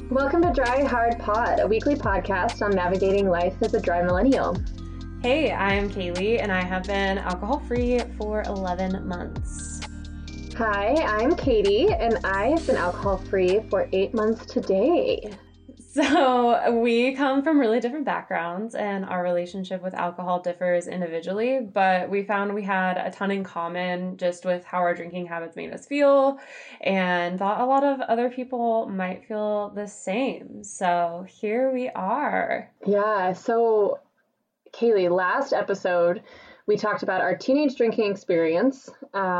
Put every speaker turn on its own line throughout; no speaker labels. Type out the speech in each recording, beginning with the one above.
Welcome to Dry Hard Pod, a weekly podcast on navigating life as a dry millennial.
Hey, I'm Kaylee, and I have been alcohol-free for 11 months.
Hi, I'm Katie, and I have been alcohol-free for 8 months today.
So we come from really different backgrounds, and our relationship with alcohol differs individually, but we found we had a ton in common just with how our drinking habits made us feel, and thought a lot of other people might feel the same. So here we are.
Yeah, so Kaylee, last episode, we talked about our teenage drinking experience,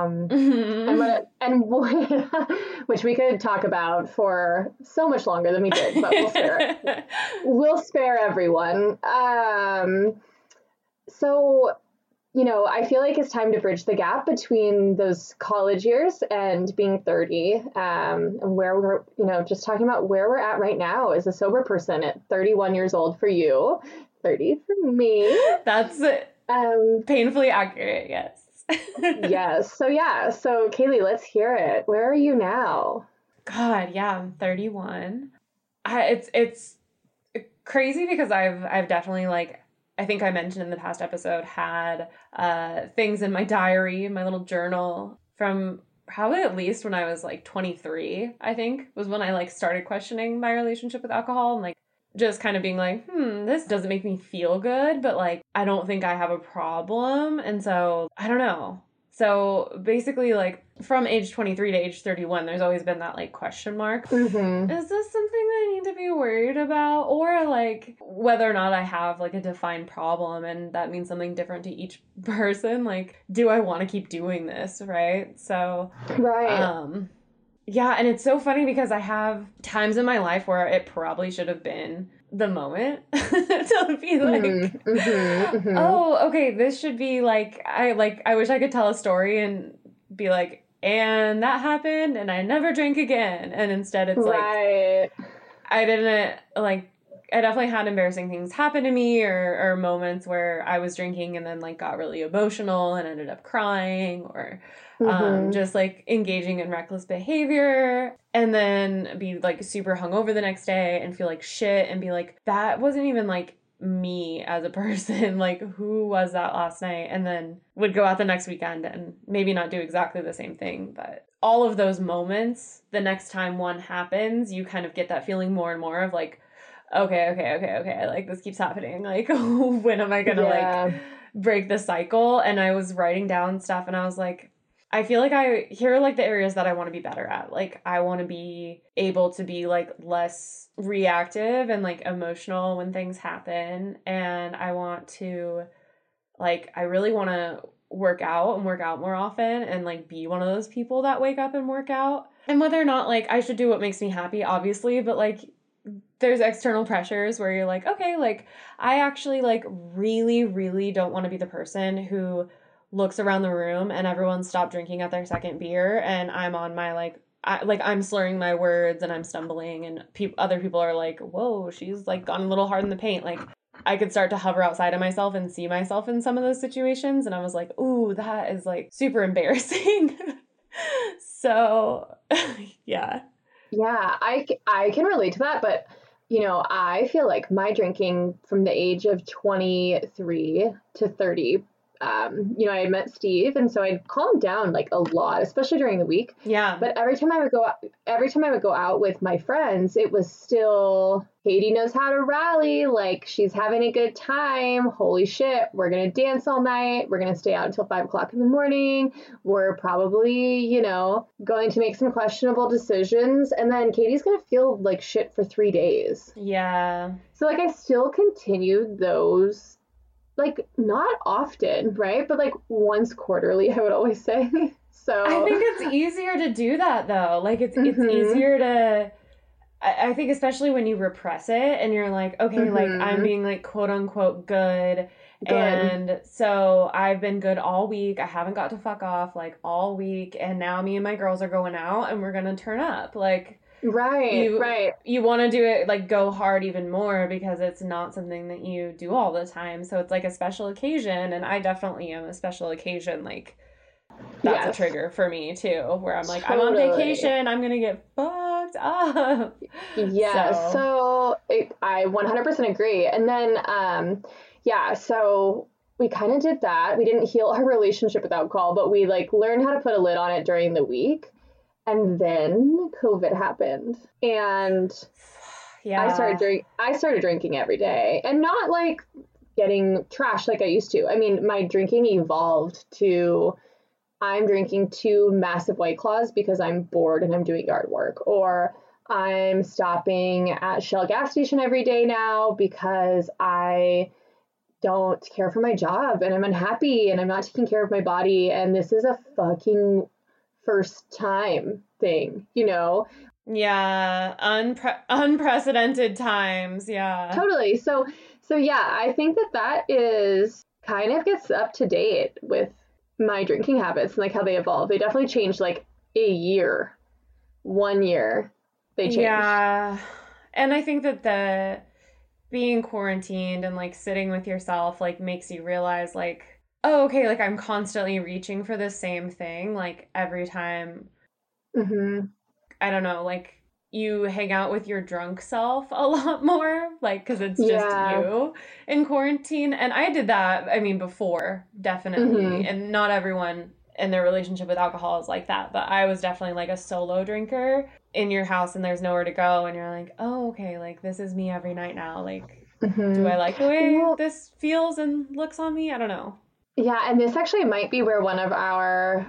which we could talk about for so much longer than we did, but we'll spare everyone. So, I feel like it's time to bridge the gap between those college years and being 30, and where we're, just talking about where we're at right now as a sober person at 31 years old for you, 30 for me.
That's painfully accurate, yes.
Yes. So Kaylee, let's hear it. Where are you now?
God, yeah, I'm 31. It's crazy because I've definitely, I think I mentioned in the past episode, had things in my diary, my little journal from probably at least when I was 23, I think, was when I started questioning my relationship with alcohol and just kind of being this doesn't make me feel good, but I don't think I have a problem. And so I don't know. So basically from age 23 to age 31, there's always been that question mark.
Mm-hmm.
Is this something I need to be worried about? Or whether or not I have a defined problem and that means something different to each person. Do I want to keep doing this? Right. So,
right.
Yeah, and it's so funny because I have times in my life where it probably should have been the moment to be oh, okay, this should be I wish I could tell a story and be and that happened and I never drank again. And instead it's
right.
I didn't I definitely had embarrassing things happen to me or moments where I was drinking and then got really emotional and ended up crying or just engaging in reckless behavior and then be super hungover the next day and feel like shit and be that wasn't even me as a person, who was that last night? And then would go out the next weekend and maybe not do exactly the same thing. But all of those moments, the next time one happens, you kind of get that feeling more and more of okay, this keeps happening. When am I gonna break the cycle? And I was writing down stuff and I was I feel here are the areas that I want to be better at. I want to be able to be less reactive and emotional when things happen. And I want to I really want to work out and work out more often and be one of those people that wake up and work out. And whether or not I should do what makes me happy, obviously, but there's external pressures where you're okay, I actually really, really don't want to be the person who looks around the room and everyone stopped drinking at their second beer and I'm on my I'm slurring my words and I'm stumbling and other people are whoa, she's gone a little hard in the paint. I could start to hover outside of myself and see myself in some of those situations and I was ooh, that is super embarrassing. So yeah.
Yeah, I can relate to that, but I feel my drinking from the age of 23 to 30, I had met Steve, and so I'd calmed down a lot, especially during the week.
Yeah.
But every time I would go out with my friends, it was still Katie knows how to rally. She's having a good time. Holy shit, we're gonna dance all night. We're gonna stay out until 5 o'clock in the morning. We're probably, going to make some questionable decisions, and then Katie's gonna feel like shit for 3 days.
Yeah.
So I still continue those. Not often, right? But once quarterly, I would always say. So
I think it's easier to do that though. It's easier to, I think especially when you repress it and you're okay, I'm being quote unquote good. And so I've been good all week. I haven't got to fuck off all week. And now me and my girls are going out and we're going to turn up.
Right.
You want to do it, go hard even more because it's not something that you do all the time. So it's a special occasion. And I definitely am a special occasion. That's a trigger for me too, where I'm
totally.
I'm on vacation. I'm going to get fucked what's up?
Yeah, so I 100% agree. And then, so we kind of did that. We didn't heal our relationship with alcohol, but we like learned how to put a lid on it during the week. And then COVID happened. And
yeah,
I started drinking every day, and not like getting trashed like I used to. I mean, my drinking evolved to I'm drinking 2 massive White Claws because I'm bored and I'm doing yard work, or I'm stopping at Shell gas station every day now because I don't care for my job and I'm unhappy and I'm not taking care of my body, and this is a fucking first time thing, you know?
Yeah, unprecedented times, yeah.
Totally. So yeah, I think that is kind of gets up to date with my drinking habits and like how they evolve. They definitely changed like a year. 1 year they changed.
Yeah. And I think that the being quarantined and like sitting with yourself like makes you realize like, oh, okay, like I'm constantly reaching for the same thing like every time.
Mm-hmm.
I don't know, like you hang out with your drunk self a lot more, like, because it's just you in quarantine. And I did that, I mean, before, definitely. Mm-hmm. And not everyone in their relationship with alcohol is like that, but I was definitely like a solo drinker in your house and there's nowhere to go. And you're like, oh, okay, like this is me every night now. Like, do I like the way this feels and looks on me? I don't know.
Yeah, and this actually might be where one of our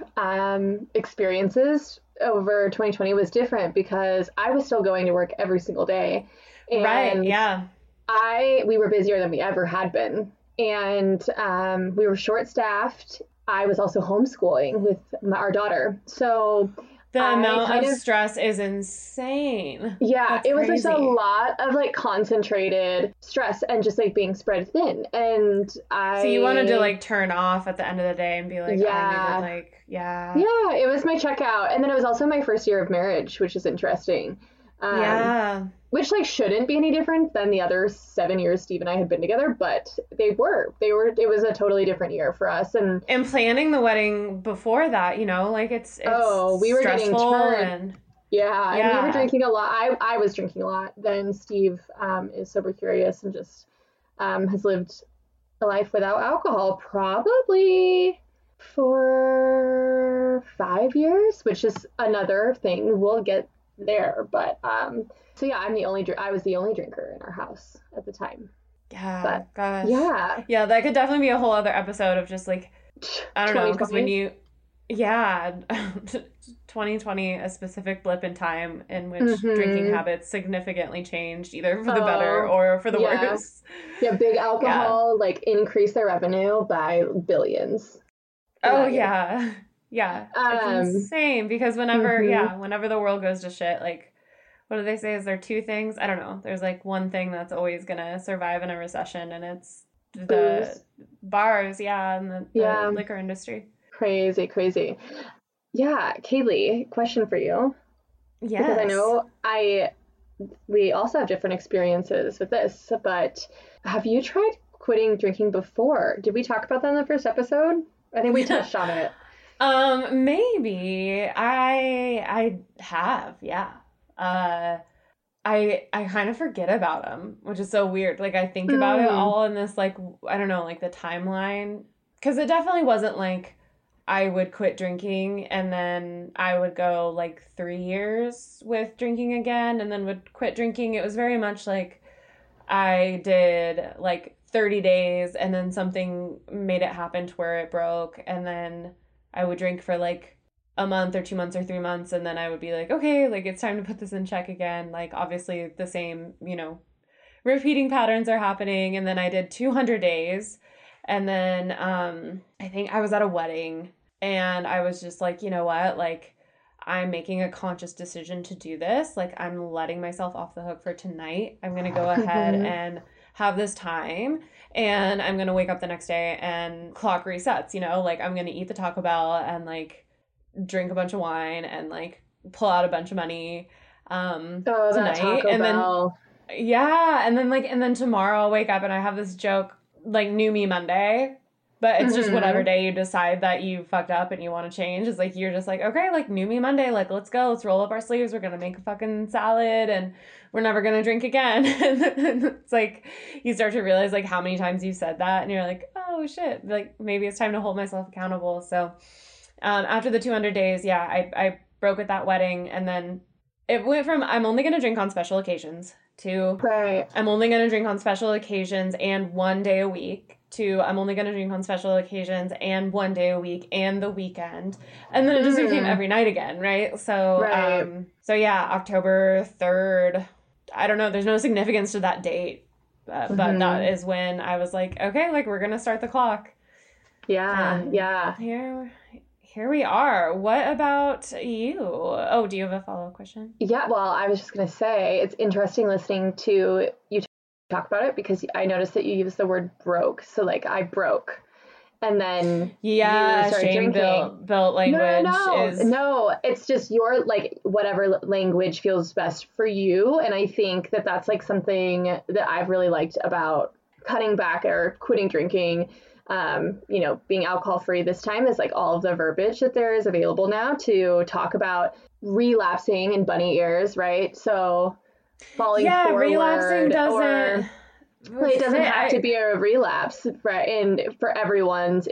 experiences over 2020 was different, because I was still going to work every single day. And
right, yeah.
We were busier than we ever had been. And we were short-staffed. I was also homeschooling with our daughter. So
the amount of stress is insane.
Yeah,
that's
it was
crazy.
just a lot of like concentrated stress and just like being spread thin. And
So you wanted to like turn off at the end of the day and be like, I needed like, yeah,
it was my checkout. And then it was also my first year of marriage, which is interesting. Which like shouldn't be any different than the other 7 years Steve and I had been together, but it was a totally different year for us. And
planning the wedding before that, you know, like it's
we were getting turned.
And
we were drinking a lot. I was drinking a lot. Then Steve is sober curious and just has lived a life without alcohol probably for 5 years, which is another thing. We'll get there, but so yeah, I was the only drinker in our house at the time.
Yeah,
but,
gosh.
Yeah,
that could definitely be a whole other episode of just like, I don't know, because when 2020, a specific blip in time in which drinking habits significantly changed, either for the better or for the worse.
Yeah, big alcohol like increased their revenue by billions.
Oh yeah. Yeah, it's insane because whenever the world goes to shit, like, what do they say? Is there 2 things? I don't know. There's like one thing that's always gonna survive in a recession, and it's the bars, and the liquor industry.
Crazy. Yeah, Kaylee, question for you.
Yes.
Because I know we also have different experiences with this, but have you tried quitting drinking before? Did we talk about that in the first episode? I think we touched on it.
Maybe I have, yeah. I kind of forget about them, which is so weird. Like I think about it all in this, like, I don't know, like the timeline, because it definitely wasn't like I would quit drinking and then I would go like 3 years with drinking again and then would quit drinking. It was very much like I did like 30 days and then something made it happen to where it broke, and then I would drink for like a month or 2 months or 3 months, and then I would be like, okay, like it's time to put this in check again. Like obviously the same, you know, repeating patterns are happening. And then I did 200 days, and then I think I was at a wedding and I was just like, you know what, like I'm making a conscious decision to do this. Like I'm letting myself off the hook for tonight. I'm gonna go ahead and have this time, and I'm gonna wake up the next day and clock resets, you know, like I'm gonna eat the Taco Bell and like drink a bunch of wine and like pull out a bunch of money tonight. And
Bell.
Then and then tomorrow I'll wake up and I have this joke like New Me Monday, But it's just whatever day you decide that you fucked up and you want to change. It's like, you're just like, okay, like new me Monday, like, let's go, let's roll up our sleeves. We're going to make a fucking salad and we're never going to drink again. And it's like, you start to realize like how many times you said that and you're like, oh shit, like maybe it's time to hold myself accountable. So after the 200 days, yeah, I broke at that wedding, and then it went from I'm only going to drink on special occasions to I'm only going to drink on special occasions and 1 day a week to I'm only going to drink on special occasions and 1 day a week and the weekend. And then it just became every night again, right? So, so yeah, October 3rd, I don't know, there's no significance to that date, but that is when I was like, okay, like we're going to start the clock.
Yeah, yeah.
Here we are. What about you? Oh, do you have a follow-up question?
Yeah, well, I was just going to say, it's interesting listening to you talk about it, because I noticed that you used the word broke. So, like, I broke. And then you started
shame
drinking.
built language
No, it's just your, like, whatever language feels best for you. And I think that that's, like, something that I've really liked about cutting back or quitting drinking. Being alcohol free this time is like all of the verbiage that there is available now to talk about relapsing in bunny ears, right? So falling forward,
relapsing doesn't.
It doesn't have to be a relapse, right? And for everyone's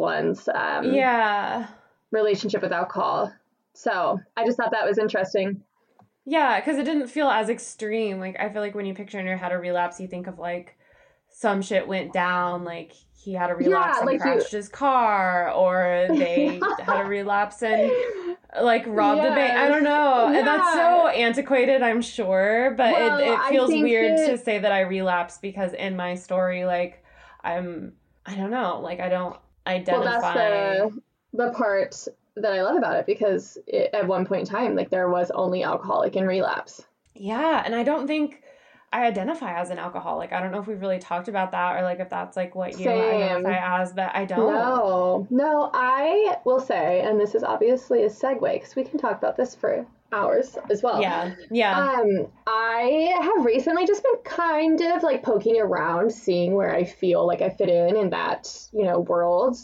relationship with alcohol. So I just thought that was interesting.
Yeah, because it didn't feel as extreme. Like, I feel like when you picture in your head a relapse, you think of like some shit went down, like he had a relapse and crashed his car, or they had a relapse and like robbed a bank. I don't know. Yeah. That's so antiquated, I'm sure, but it feels weird to say that I relapsed, because in my story, like I don't know, like I don't identify.
Well, that's the part that I love about it, because at one point in time, like there was only alcoholic and relapse.
Yeah, and I don't think I identify as an alcoholic. I don't know if we've really talked about that, or like if that's like what you identify as, but I don't.
No, I will say, and this is obviously a segue because we can talk about this for hours as well.
Yeah.
I have recently just been kind of like poking around, seeing where I feel like I fit in that, world.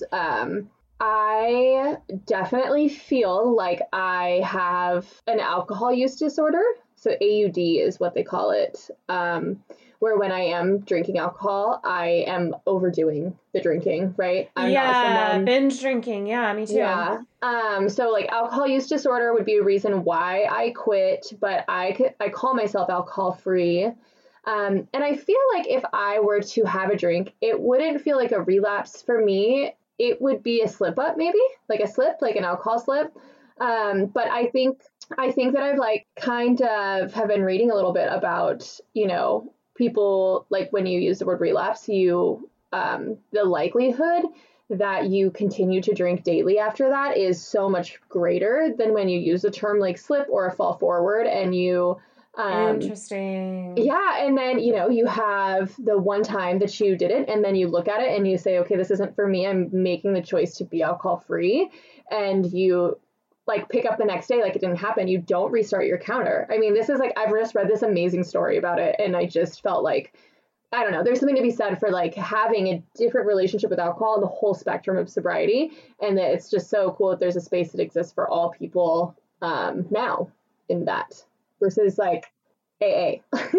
I definitely feel like I have an alcohol use disorder. So AUD is what they call it, where when I am drinking alcohol, I am overdoing the drinking, right? I'm not someone...
binge drinking. Yeah, me too.
Yeah. So like alcohol use disorder would be a reason why I quit, but I call myself alcohol free. And I feel like if I were to have a drink, it wouldn't feel like a relapse for me. It would be a slip up, maybe like an alcohol slip. But I think that I've like kind of have been reading a little bit about, people, like when you use the word relapse, the likelihood that you continue to drink daily after that is so much greater than when you use the term like slip or a fall forward, and you
interesting.
Yeah. And then, you have the one time that you did it, and then you look at it and you say, okay, this isn't for me. I'm making the choice to be alcohol free. And you like pick up the next day like it didn't happen. You don't restart your counter. I mean, this is like, I've just read this amazing story about it, and I just felt like, I don't know, there's something to be said for like having a different relationship with alcohol and the whole spectrum of sobriety, and that it's just so cool that there's a space that exists for all people now in that, versus like AA.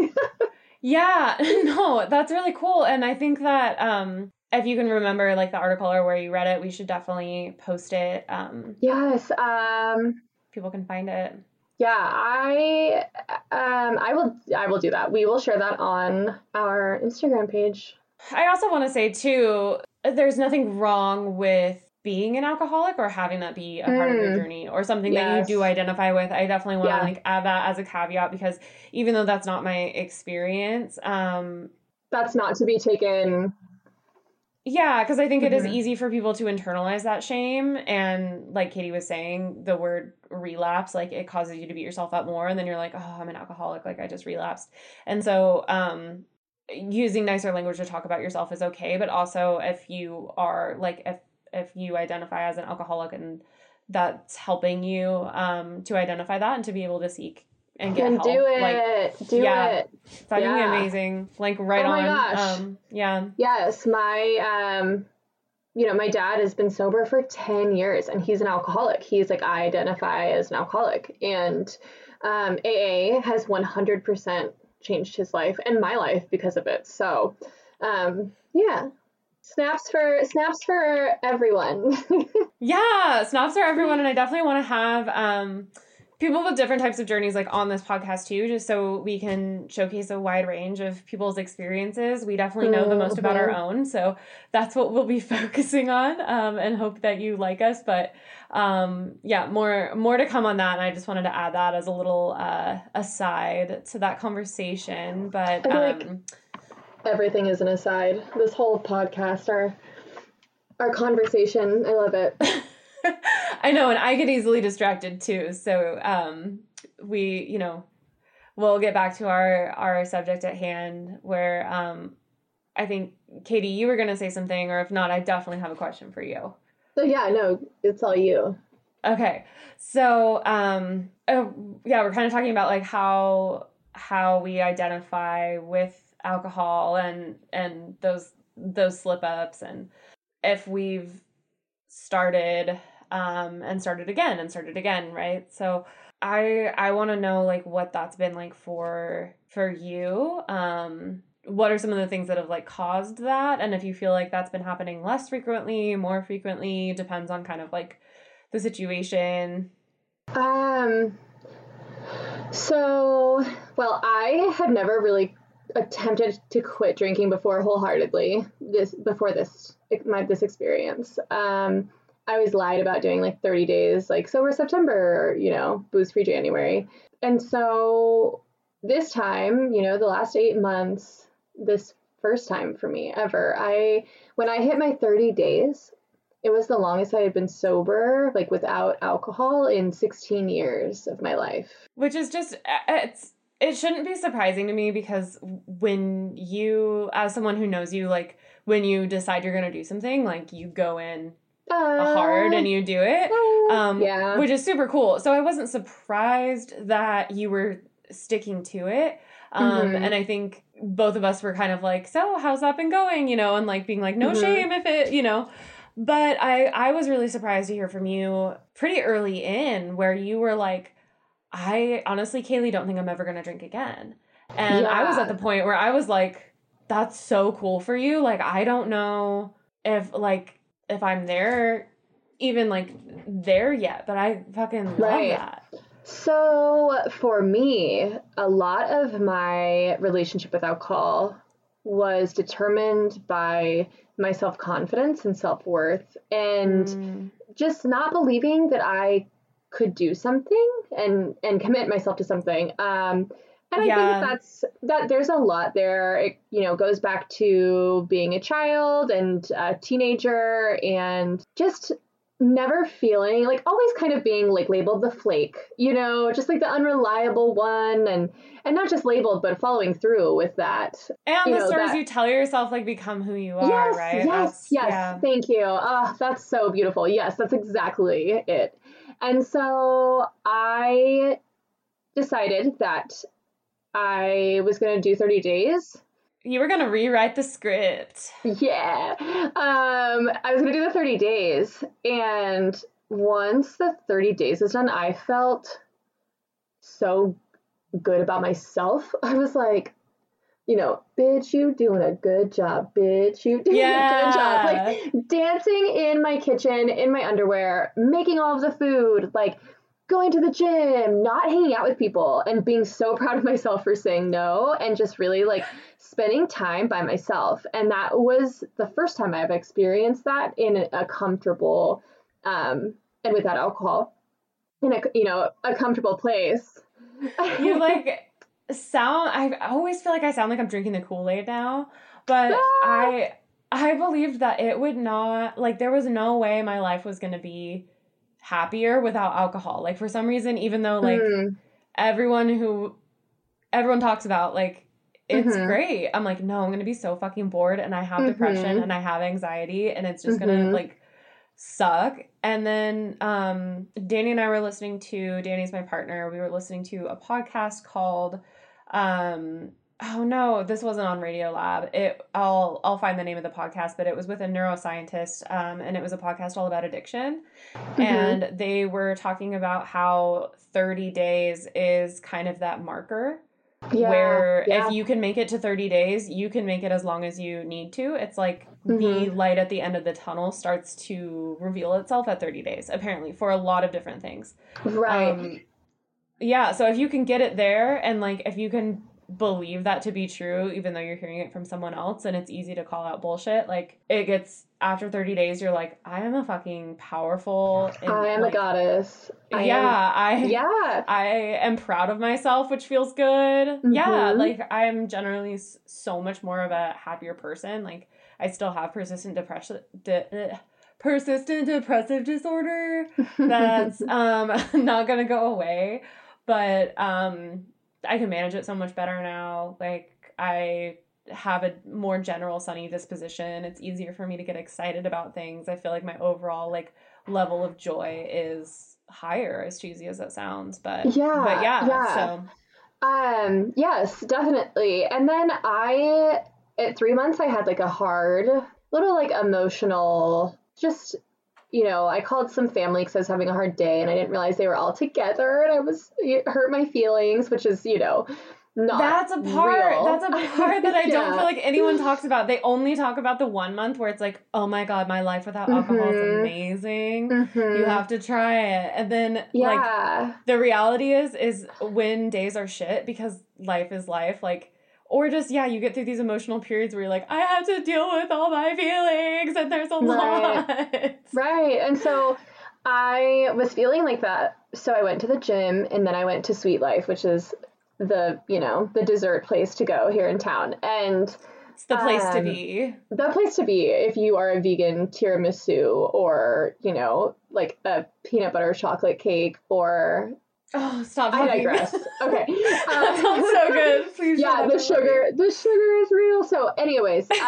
Yeah, no, that's really cool. And I think that if you can remember like the article or where you read it, we should definitely post it.
Yes.
People can find it.
Yeah, I will do that. We will share that on our Instagram page.
I also want to say too, there's nothing wrong with being an alcoholic or having that be a part of your journey or something that you do identify with. I definitely want to like add that as a caveat, because even though that's not my experience,
that's not to be taken.
Yeah, because I think it is easy for people to internalize that shame. And like Katie was saying, the word relapse, like it causes you to beat yourself up more. And then you're like, oh, I'm an alcoholic. Like I just relapsed. And so using nicer language to talk about yourself is okay. But also if you are like, if you identify as an alcoholic and that's helping you to identify that and to be able to seek and get help.
Do it. Do it.
That'd be amazing. Like right on.
My gosh.
Yeah.
Yes. My my dad has been sober for 10 years and he's an alcoholic. He's like, I identify as an alcoholic. And AA has 100% changed his life and my life because of it. So, yeah. Snaps for everyone.
Yeah, snaps for everyone. And I definitely want to have people with different types of journeys like on this podcast too, just so we can showcase a wide range of people's experiences. We definitely know the most about our own, so that's what we'll be focusing on, and hope that you like us. But yeah, more to come on that, and I just wanted to add that as a little aside to that conversation. But
I feel like everything is an aside. This whole podcast, our conversation, I love it.
I know, and I get easily distracted too. So we, we'll get back to our subject at hand where I think, Katie, you were going to say something, or if not, I definitely have a question for you.
So yeah, no, it's all you.
Okay. So yeah, we're kind of talking about like how we identify with alcohol and those slip ups, and if we've started and started again, right? So I want to know like what that's been like for you. What are some of the things that have like caused that, and if you feel like that's been happening less frequently, more frequently, depends on kind of like the situation.
So, well, I had never really attempted to quit drinking before wholeheartedly before this experience. I always lied about doing like 30 days, like sober September, booze free January. And so this time, the last 8 months, this first time for me ever, when I hit my 30 days, it was the longest I had been sober, like without alcohol, in 16 years of my life.
Which is just, it shouldn't be surprising to me, because when you, as someone who knows you, like when you decide you're going to do something, like you go in hard and you do it,
yeah,
which is super cool. So I wasn't surprised that you were sticking to it. And I think both of us were kind of like, so how's that been going? And like being like, no shame if it, but I was really surprised to hear from you pretty early in where you were like, I honestly, Kaylee, don't think I'm ever going to drink again. And I was at the point where I was like, that's so cool for you. Like, I don't know if I'm there, even like there yet, but I fucking love that.
So for me, a lot of my relationship with alcohol was determined by my self-confidence and self-worth, and just not believing that I could do something and commit myself to something. And I think that there's a lot there. It, goes back to being a child and a teenager, and just never feeling like, always kind of being like labeled the flake, just like the unreliable one, and not just labeled, but following through with that.
And the stories you tell yourself like become who you are, right?
Yes. Yeah. Thank you. Oh, that's so beautiful. Yes, that's exactly it. And so I decided that I was going to do 30 days.
You were going to rewrite the script.
Yeah. I was going to do the 30 days. And once the 30 days was done, I felt so good about myself. I was like, bitch, you doing a good job, bitch, you doing a good job. Like dancing in my kitchen, in my underwear, making all of the food, like going to the gym, not hanging out with people, and being so proud of myself for saying no, and just really like spending time by myself. And that was the first time I've experienced that in a comfortable, and without alcohol, in a comfortable place.
You like I always feel like I sound like I'm drinking the Kool-Aid now, but I believed that it would not, like there was no way my life was going to be happier without alcohol. Like for some reason, even though like everyone talks about like it's great, I'm like, no, I'm gonna be so fucking bored, and I have depression and I have anxiety, and it's just gonna like suck. And then Danny and I were listening to, Danny's my partner, we were listening to a podcast called oh no, this wasn't on Radiolab. I'll find the name of the podcast, but it was with a neuroscientist, and it was a podcast all about addiction. Mm-hmm. And they were talking about how 30 days is kind of that marker. Yeah, where if you can make it to 30 days, you can make it as long as you need to. It's like the light at the end of the tunnel starts to reveal itself at 30 days, apparently, for a lot of different things.
Right.
Yeah, so if you can get it there, and like if you can believe that to be true, even though you're hearing it from someone else, and it's easy to call out bullshit, like it gets, after 30 days, you're like, I am a fucking powerful...
I am a goddess.
I am proud of myself, which feels good.
Mm-hmm.
Yeah, like I'm generally so much more of a happier person. Like I still have persistent depressive disorder that's not gonna go away, but I can manage it so much better now. Like I have a more general sunny disposition. It's easier for me to get excited about things. I feel like my overall like level of joy is higher, as cheesy as that sounds, but so
yes, definitely. And then at 3 months I had like a hard little like emotional, just, you know, I called some family because I was having a hard day and I didn't realize they were all together, and it hurt my feelings, which is, you know, not
that's a part
real.
That's a part that I don't feel like anyone talks about. They only talk about the 1 month where it's like, oh my god, my life without alcohol is amazing. You have to try it. And then like the reality is when days are shit, because life is life, like, or just you get through these emotional periods where you're like, I have to deal with all my feelings and there's a lot.
Right. And so I was feeling like that. So I went to the gym, and then I went to Sweet Life, which is the dessert place to go here in town. And
it's the place to be.
The place to be if you are a vegan tiramisu, or, you know, like a peanut butter chocolate cake, or...
Oh, stop!
I digress. Okay,
that sounds so good. Please.
Yeah, the sugar is real. So, anyways, so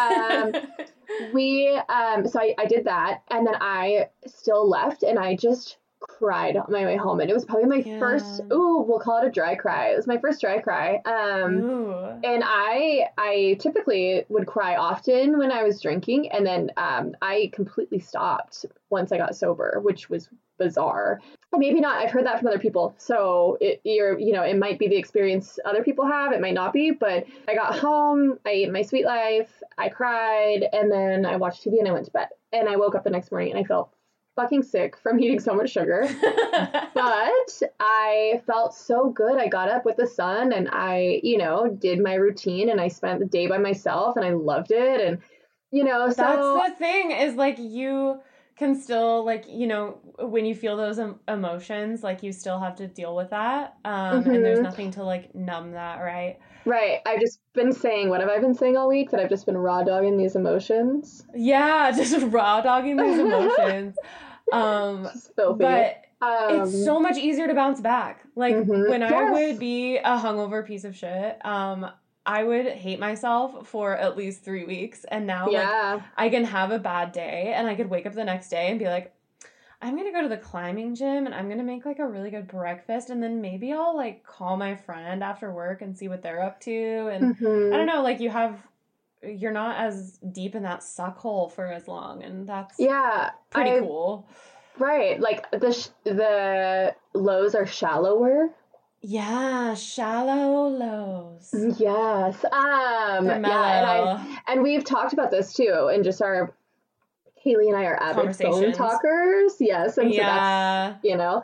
I did that, and then I still left, and I just cried on my way home, and it was probably my first. We'll call it a dry cry. It was my first dry cry. And I typically would cry often when I was drinking, and then I completely stopped once I got sober, which was bizarre. Maybe not. I've heard that from other people. So it might be the experience other people have. It might not be. But I got home, I ate my Sweet Life, I cried, and then I watched TV and I went to bed. And I woke up the next morning and I felt fucking sick from eating so much sugar. But I felt so good. I got up with the sun and I, did my routine, and I spent the day by myself, and I loved it. And, so
that's the thing, is like you can still, like, when you feel those emotions, like you still have to deal with that. And there's nothing to like numb that, right?
Right. I've just been saying, what have I been saying all week? That I've just been raw dogging these emotions.
Yeah, just raw dogging these emotions.
Just filthy.
But it's so much easier to bounce back. Like when I would be a hungover piece of shit, I would hate myself for at least 3 weeks. And now like I can have a bad day and I could wake up the next day and be like, I'm going to go to the climbing gym and I'm going to make like a really good breakfast. And then maybe I'll like call my friend after work and see what they're up to. And I don't know, like you're not as deep in that suck hole for as long. And that's pretty cool.
Right. Like the lows are shallower.
Yeah, shallow lows.
Yes.
They're mellow.
And we've talked about this too, and just Haley and I are avid phone talkers. Yes. And so that's,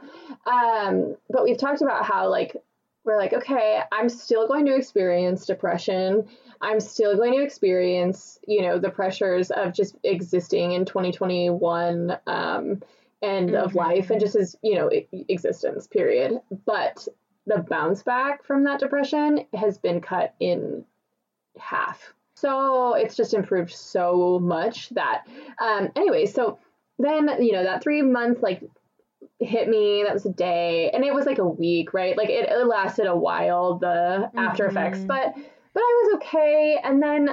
but we've talked about how like, we're like, okay, I'm still going to experience depression. I'm still going to experience, the pressures of just existing in 2021, and of life, and just as, existence, period. But the bounce back from that depression has been cut in half. So it's just improved so much that, anyway, so then, that 3 month, like, hit me. That was a day, and it was like a week, right? Like it lasted a while, the after effects, but I was okay. And then,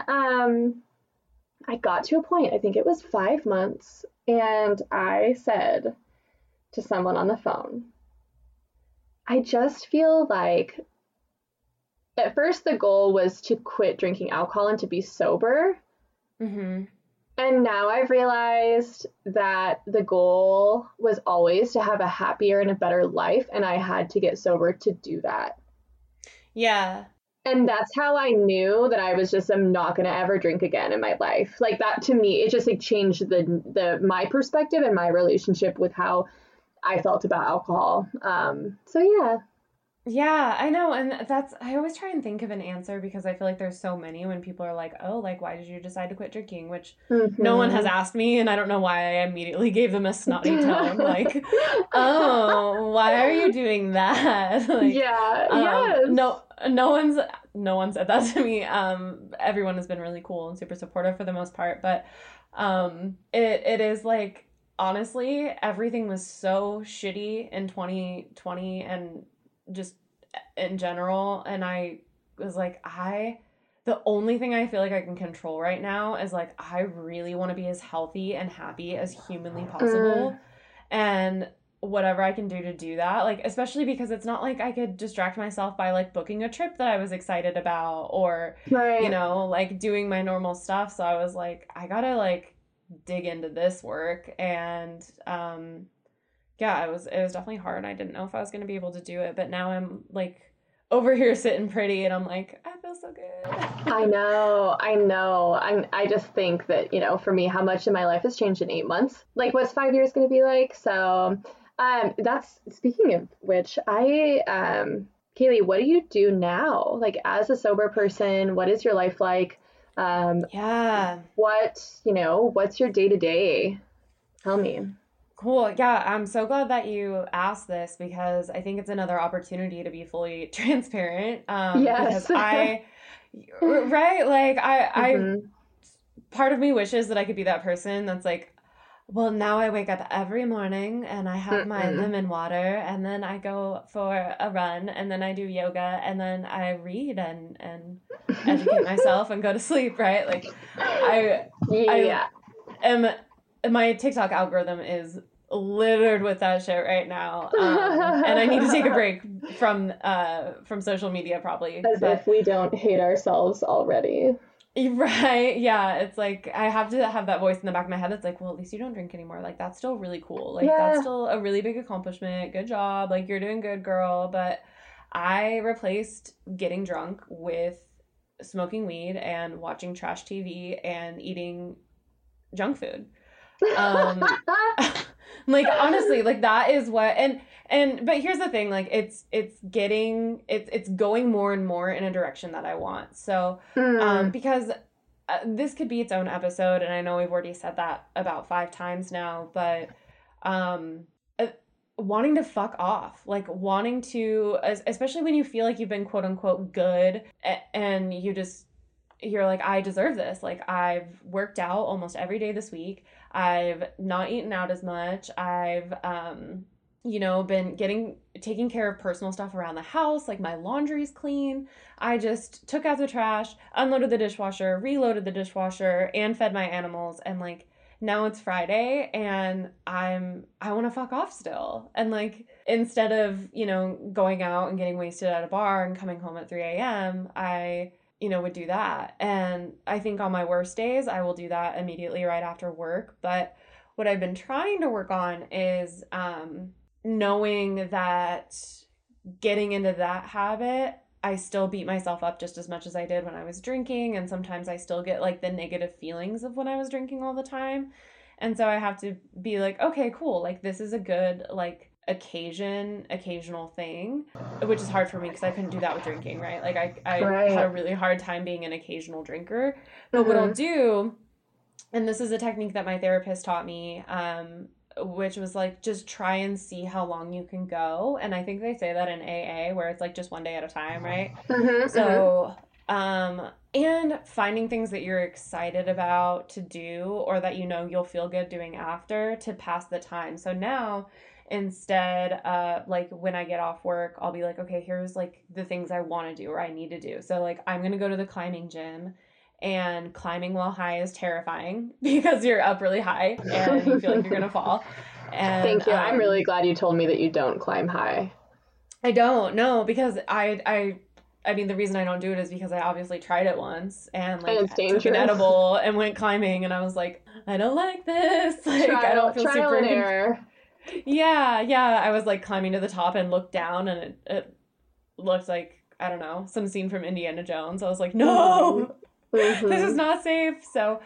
I got to a point, I think it was 5 months, and I said to someone on the phone, I just feel like at first the goal was to quit drinking alcohol and to be sober.
Mm-hmm.
And now I've realized that the goal was always to have a happier and a better life, and I had to get sober to do that.
Yeah.
And that's how I knew that I was just, I'm not going to ever drink again in my life. Like that to me, it just like changed my perspective and my relationship with how I felt about alcohol. So yeah.
Yeah, I know. And I always try and think of an answer because I feel like there's so many when people are like, oh, like, why did you decide to quit drinking? Which no one has asked me. And I don't know why I immediately gave them a snotty tone. Like, oh, why are you doing that? Like,
yes.
No one said that to me. Everyone has been really cool and super supportive for the most part. But it is like, honestly, everything was so shitty in 2020 and just in general, and I was like, the only thing I feel like I can control right now is like I really want to be as healthy and happy as humanly possible, and whatever I can do to do that, like especially because it's not like I could distract myself by like booking a trip that I was excited about or you know, like doing my normal stuff. So I was like, I gotta like dig into this work. And yeah, it was definitely hard. I didn't know if I was going to be able to do it, but now I'm like over here sitting pretty and I'm like, I feel so good.
I know. I just think that, you know, for me, how much of my life has changed in 8 months. Like what's 5 years going to be like? So that's, speaking of which, Kaylee, what do you do now? Like as a sober person, what is your life like?
Yeah.
What's your day to day? Tell me.
Cool. Yeah, I'm so glad that you asked this because I think it's another opportunity to be fully transparent.
Yes.
Because right? Like I part of me wishes that I could be that person that's like, well, now I wake up every morning and I have my lemon water and then I go for a run and then I do yoga and then I read and educate myself and go to sleep, right? Like I am. My TikTok algorithm is littered with that shit right now, and I need to take a break from social media probably.
If we don't hate ourselves already.
Right? Yeah, it's like I have to have that voice in the back of my head that's like, well, at least you don't drink anymore. Like that's still really cool. Like that's still a really big accomplishment. Good job. Like you're doing good, girl. But I replaced getting drunk with smoking weed and watching trash TV and eating junk food. Like honestly, like that is what but here's the thing, like it's going more and more in a direction that I want. So because this could be its own episode, and I know we've already said that about 5 times now, but wanting to fuck off, like wanting to, especially when you feel like you've been quote unquote good and you're like, I deserve this. Like I've worked out almost every day this week. I've not eaten out as much. I've, been taking care of personal stuff around the house. Like my laundry's clean. I just took out the trash, unloaded the dishwasher, reloaded the dishwasher, and fed my animals. And like, now it's Friday and I want to fuck off still. And like, instead of, going out and getting wasted at a bar and coming home at 3 a.m., I would do that. And I think on my worst days, I will do that immediately right after work. But what I've been trying to work on is knowing that getting into that habit, I still beat myself up just as much as I did when I was drinking. And sometimes I still get like the negative feelings of when I was drinking all the time. And so I have to be like, okay, cool. Like this is a good, like, occasional thing, which is hard for me because I couldn't do that with drinking, right? Like I had a really hard time being an occasional drinker. But what I'll do, and this is a technique that my therapist taught me, which was like, just try and see how long you can go. And I think they say that in AA, where it's like just one day at a time, right? So and finding things that you're excited about to do or that you'll feel good doing after to pass the time. So now instead, like when I get off work, I'll be like, okay, here's like the things I want to do or I need to do. So like I'm gonna go to the climbing gym, and climbing while high is terrifying because you're up really high and you feel like you're gonna fall. And
thank you. I'm really glad you told me that you don't climb high.
I don't know, because I I mean, the reason I don't do it is because I obviously tried it once and like
and
took an edible and went climbing, and I was like, I don't like this. Like, I don't feel
trial
super
and error.
Yeah. I was like climbing to the top and looked down, and it looked like, I don't know, some scene from Indiana Jones. I was like, no, this is not safe. So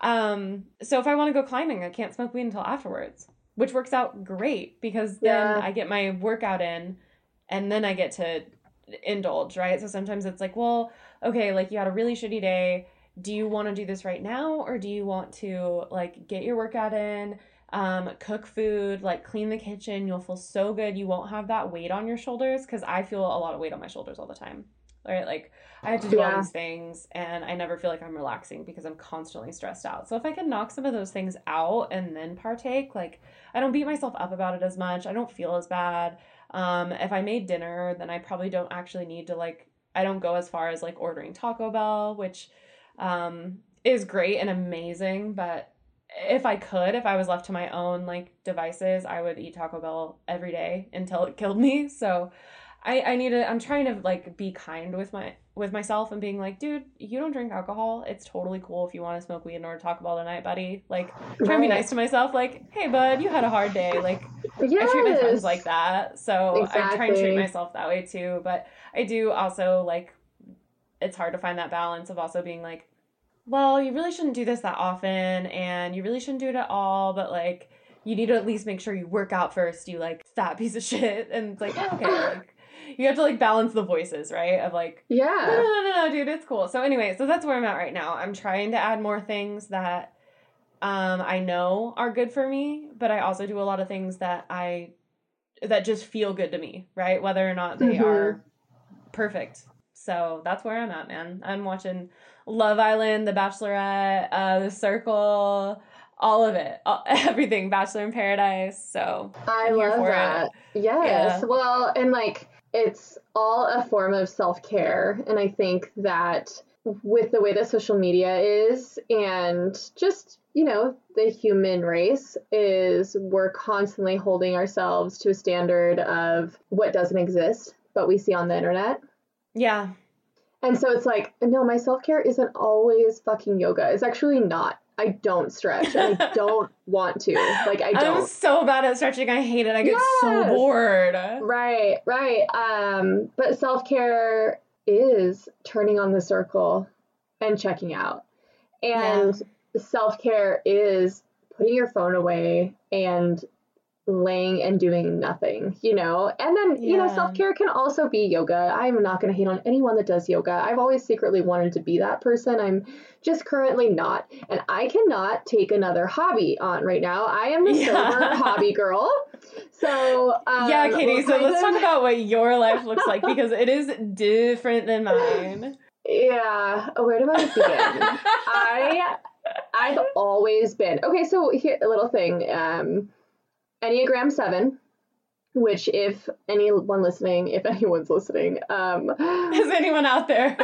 if I want to go climbing, I can't smoke weed until afterwards, which works out great because then I get my workout in and then I get to indulge, right? So sometimes it's like, well, okay, like you had a really shitty day. Do you want to do this right now, or do you want to like get your workout in, cook food, like clean the kitchen? You'll feel so good. You won't have that weight on your shoulders, because I feel a lot of weight on my shoulders all the time. Right? Like I have to do all these things and I never feel like I'm relaxing because I'm constantly stressed out. So if I can knock some of those things out and then partake, like I don't beat myself up about it as much. I don't feel as bad. If I made dinner, then I probably don't actually need to like, I don't go as far as like ordering Taco Bell, which is great and amazing. But if I was left to my own like devices, I would eat Taco Bell every day until it killed me. So I'm trying to like be kind with myself and being like, dude, you don't drink alcohol. It's totally cool if you want to smoke weed in order to talk about tonight, buddy. Like, trying to be nice to myself. Like, hey, bud, you had a hard day. Like, I treat my friends like that. So I try and treat myself that way too. But I do also like, it's hard to find that balance of also being like, well, you really shouldn't do this that often and you really shouldn't do it at all. But like, you need to at least make sure you work out first, you like fat piece of shit. And it's like, okay, like, you have to like balance the voices, right? Of like, no, dude, it's cool. So anyway, so that's where I'm at right now. I'm trying to add more things that I know are good for me, but I also do a lot of things that just feel good to me, right? Whether or not they are perfect. So that's where I'm at, man. I'm watching Love Island, The Bachelorette, The Circle, all of it, everything, Bachelor in Paradise. So
I love that. Yes. Yeah. Well, and like, it's all a form of self-care. And I think that with the way that social media is and just, the human race is, we're constantly holding ourselves to a standard of what doesn't exist, but we see on the internet.
Yeah.
And so it's like, no, my self-care isn't always fucking yoga. It's actually not. I don't stretch. And I don't want to. Like, I don't.
I'm so bad at stretching. I hate it. I get so bored.
Right. But self-care is turning on the circle and checking out. And self-care is putting your phone away and laying and doing nothing, and then self-care can also be yoga. I'm not going to hate on anyone that does yoga. I've always secretly wanted to be that person. I'm just currently not, and I cannot take another hobby on right now. I am the sober hobby girl. So
Katie, so let's talk about what your life looks like, because it is different than mine.
Where do I begin? I've always been okay. So here, a little thing. Enneagram 7, which if anyone's listening,
is anyone out there?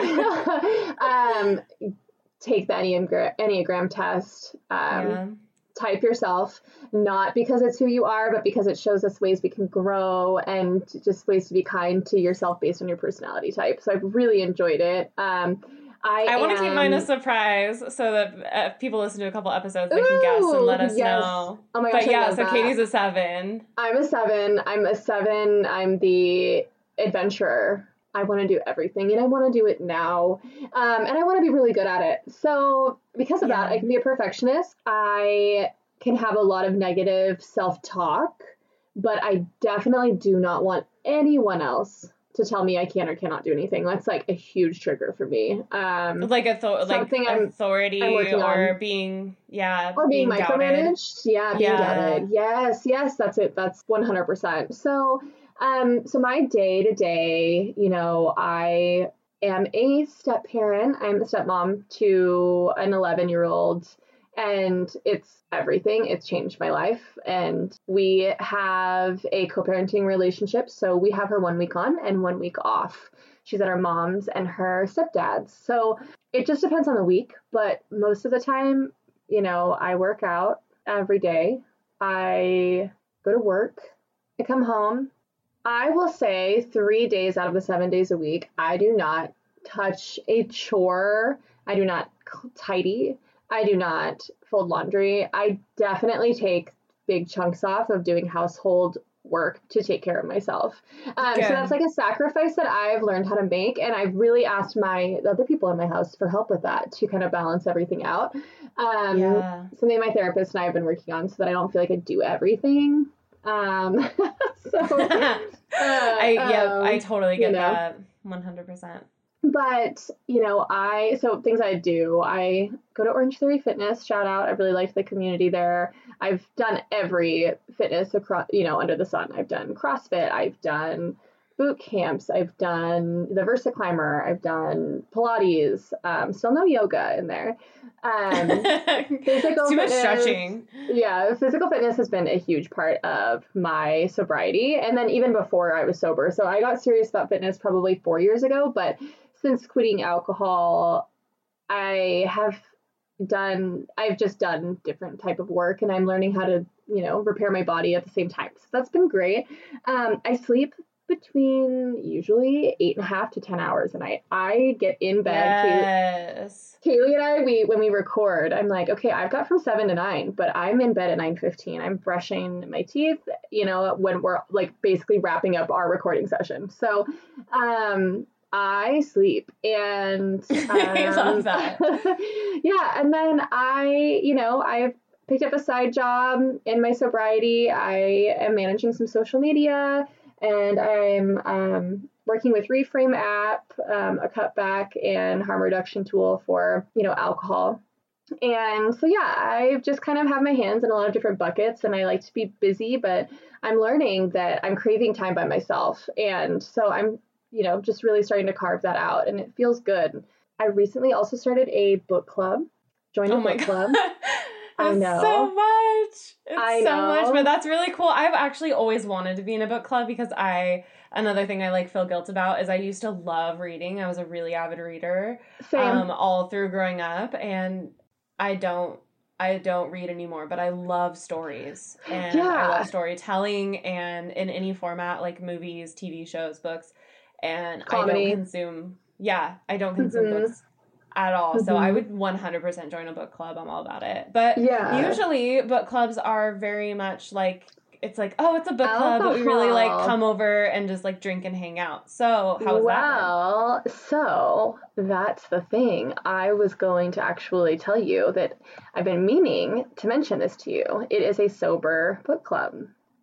Take the Enneagram test. Type yourself, not because it's who you are, but because it shows us ways we can grow and just ways to be kind to yourself based on your personality type. So I've really enjoyed it. I
want to keep mine a surprise so that if people listen to a couple episodes, they can guess and let us know.
Oh my gosh,
but so Katie's a 7.
I'm a 7. I'm the adventurer. I want to do everything, and I want to do it now. And I want to be really good at it. So because of that, I can be a perfectionist. I can have a lot of negative self-talk, but I definitely do not want anyone else to tell me I can or cannot do anything. That's like a huge trigger for me.
Like authority or being
micromanaged. Being doubted. Yes, that's it. That's 100%. So my day to day, I am a step parent. I'm a stepmom to an 11-year-old. And it's everything. It's changed my life. And we have a co-parenting relationship. So we have her 1 week on and 1 week off. She's at her mom's and her stepdad's. So it just depends on the week. But most of the time, I work out every day. I go to work. I come home. I will say 3 days out of the 7 days a week, I do not touch a chore. I do not tidy. I do not fold laundry. I definitely take big chunks off of doing household work to take care of myself. So that's like a sacrifice that I've learned how to make. And I've really asked the other people in my house for help with that to kind of balance everything out. Something my therapist and I have been working on so that I don't feel like I do everything.
I totally get that 100%.
But, so things I do, I go to Orange Theory Fitness, shout out. I really liked the community there. I've done every fitness across, under the sun. I've done CrossFit, I've done boot camps, I've done the Versa Climber, I've done Pilates, still no yoga in there.
Physical Too much stretching.
Yeah, physical fitness has been a huge part of my sobriety. And then even before I was sober. So I got serious about fitness probably 4 years ago, but since quitting alcohol, I've just done different type of work, and I'm learning how to, repair my body at the same time. So that's been great. I sleep between usually 8.5 to 10 hours a night. I get in bed.
Yes.
Kaylee and I, when we record, I'm like, okay, I've got from 7 to 9, but I'm in bed at 9:15. I'm brushing my teeth, when we're like basically wrapping up our recording session. So, I sleep, and
I love that.
Yeah, and then I've picked up a side job in my sobriety. I am managing some social media, and I'm working with Reframe app, a cutback and harm reduction tool for alcohol. And so I've just kind of have my hands in a lot of different buckets, and I like to be busy, but I'm learning that I'm craving time by myself, and so I'm just really starting to carve that out, and it feels good. I recently also started a book club. Joined a book club.
I know. So much. It's so much, but that's really cool. I've actually always wanted to be in a book club because another thing I feel guilt about is I used to love reading. I was a really avid reader.
Same.
All through growing up, and I don't read anymore, but I love stories, and I love storytelling, and in any format, like movies, TV shows, books. And
comedy.
I don't consume books at all. So I would 100% join a book club. I'm all about it. But usually book clubs are very much like, it's like, oh, it's a book club, but we really come over and just drink and hang out. So how was that?
Well, so that's the thing. I was going to actually tell you that I've been meaning to mention this to you. It is a sober book club.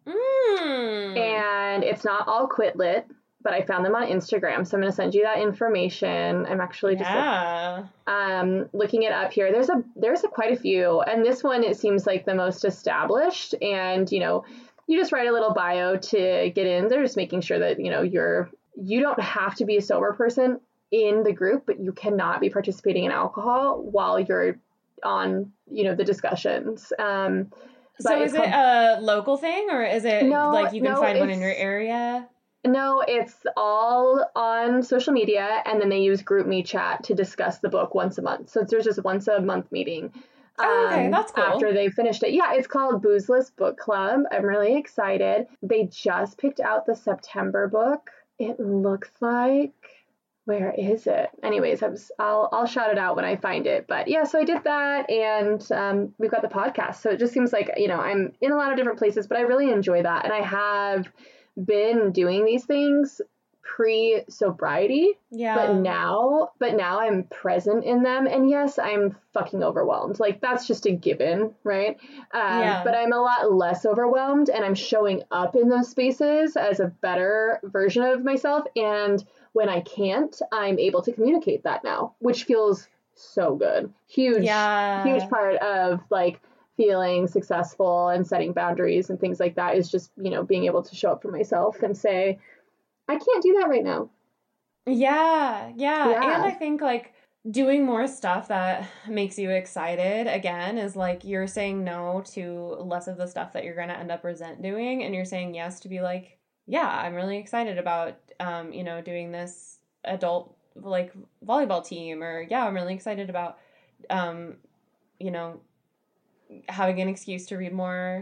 And it's not all quit lit. But I found them on Instagram, so I'm going to send you that information. I'm actually just looking it up here. There's quite a few, and this one, it seems like the most established. And you just write a little bio to get in. They're just making sure that you don't have to be a sober person in the group, but you cannot be participating in alcohol while you're on the discussions.
So is it a local thing, or is it you can find one in your area?
No, it's all on social media, and then they use GroupMe chat to discuss the book once a month. So there's just once a month meeting.
Okay, that's cool.
After they finished it. Yeah, it's called Boozeless Book Club. I'm really excited. They just picked out the September book. It looks like... Where is it? Anyways, I'll shout it out when I find it. But yeah, so I did that, and we've got the podcast. So it just seems like, I'm in a lot of different places, but I really enjoy that. And I have been doing these things pre-sobriety, but now I'm present in them, and yes, I'm fucking overwhelmed. That's just a given, right? But I'm a lot less overwhelmed, and I'm showing up in those spaces as a better version of myself, and when I can't, I'm able to communicate that now, which feels so good. Huge part of feeling successful and setting boundaries and things like that is just, being able to show up for myself and say, I can't do that right now.
Yeah. And I think doing more stuff that makes you excited again is you're saying no to less of the stuff that you're going to end up doing. And you're saying yes to be I'm really excited about, doing this adult volleyball team, or I'm really excited about, having an excuse to read more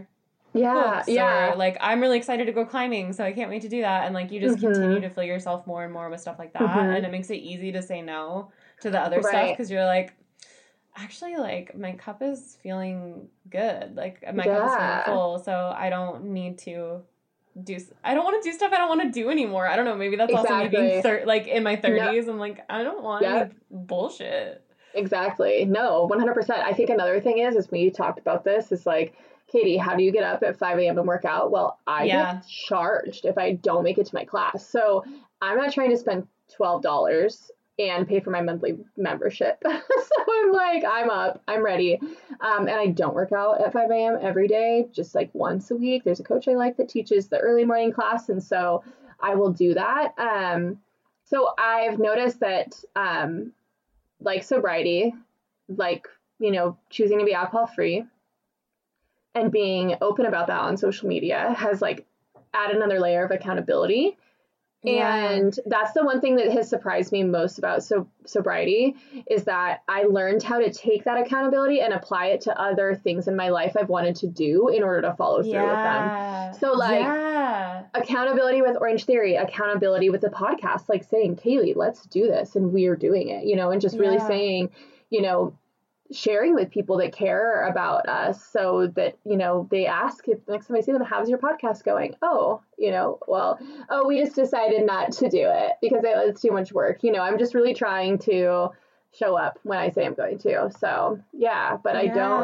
Yeah,
books,
yeah.
or like I'm really excited to go climbing, so I can't wait to do that. And like you just continue
Mm-hmm.
to fill yourself more and more with stuff like that, and
Mm-hmm.
it makes it easy to say no to the other stuff
Right.
because you're like, actually, like my cup is feeling good, like my cup is feeling
Yeah.
full, so I don't need to do. I don't want to do stuff I don't want to do anymore. I don't know. Maybe that's also me being
Exactly.
like in my
No.
30s. I'm like, I don't want any
Yep.
bullshit.
Exactly. No, 100%. I think another thing is we talked about this, is like, Katie, how do you get up at 5 a.m. and work out? Well, I
Yeah.
get charged if I don't make it to my class. So I'm not trying to spend $12 and pay for my monthly membership. So I'm like, I'm up, I'm ready. And I don't work out at 5 a.m. every day, just like once a week. There's a coach I like that teaches the early morning class. And so I will do that. So I've noticed that like sobriety, like, choosing to be alcohol free and being open about that on social media has like added another layer of accountability.
Yeah.
And that's the one thing that has surprised me most about sobriety, is that I learned how to take that accountability and apply it to other things in my life I've wanted to do in order to follow through with them. So like accountability with Orange Theory, accountability with the podcast, like saying, Kaylee, let's do this. And we are doing it, and just really saying, sharing with people that care about us, so that, they ask, if next time I see them, how's your podcast going? Oh, well, oh, we just decided not to do it because it's too much work. I'm just really trying to show up when I say I'm going to. So yeah, but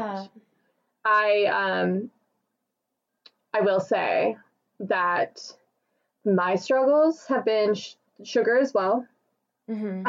I will say that my struggles have been sugar as well.
Mm-hmm.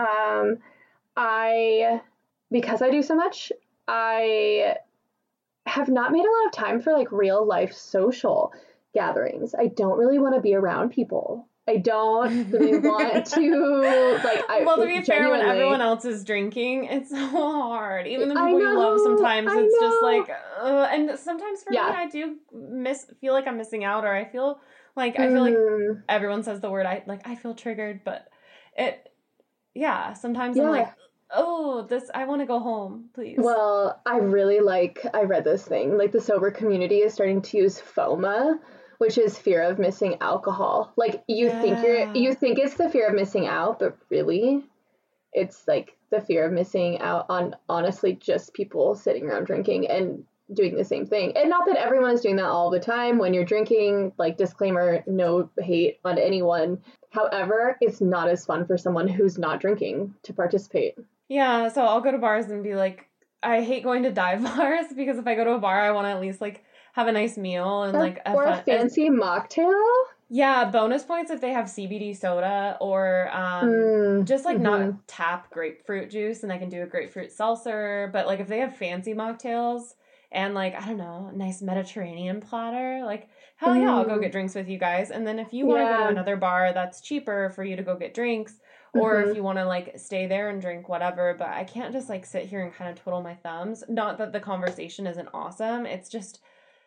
Because I do so much, I have not made a lot of time for like real life social gatherings. I don't really want to be around people. I don't really want to, like,
well, to be fair, when everyone else is drinking, it's so hard. Even the people you love, sometimes it's just like, and sometimes for me, I do feel like I'm missing out, or I feel like everyone says the word, I feel triggered, but sometimes I'm like, oh, I want to go home, please.
Well, I read this thing, like the sober community is starting to use FOMA, which is fear of missing alcohol. Like you think it's the fear of missing out, but really it's like the fear of missing out on, honestly, just people sitting around drinking and doing the same thing. And not that everyone is doing that all the time when you're drinking, like, disclaimer, no hate on anyone. However, it's not as fun for someone who's not drinking to participate.
Yeah, so I'll go to bars and be like, I hate going to dive bars because if I go to a bar, I want to at least like have a nice meal and like
a fancy mocktail.
Yeah, bonus points if they have CBD soda, or just like not tap grapefruit juice, and I can do a grapefruit seltzer. But like if they have fancy mocktails and like, I don't know, a nice Mediterranean platter, like hell yeah, I'll go get drinks with you guys. And then if you want to go to another bar that's cheaper for you to go get drinks, or if you want to like stay there and drink whatever, but I can't just like sit here and kind of twiddle my thumbs. Not that the conversation isn't awesome. It's just